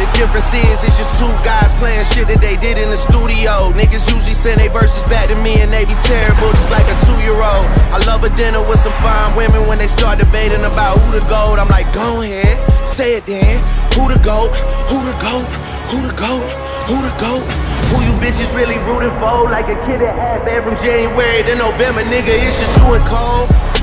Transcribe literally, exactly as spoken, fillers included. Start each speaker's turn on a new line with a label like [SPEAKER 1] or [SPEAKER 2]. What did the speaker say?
[SPEAKER 1] the difference is, it's just two guys playing shit that they did in the studio. Niggas usually send they verses back to me and they be terrible, just like a two-year-old. I love a dinner with some fine women when they start debating about who the GOAT. I'm like, go ahead, say it then. Who the GOAT? Who the GOAT? Who the GOAT? Who the GOAT? Who you bitches really rooting for? Like a kid that had bad from January to November, nigga, it's just too cold.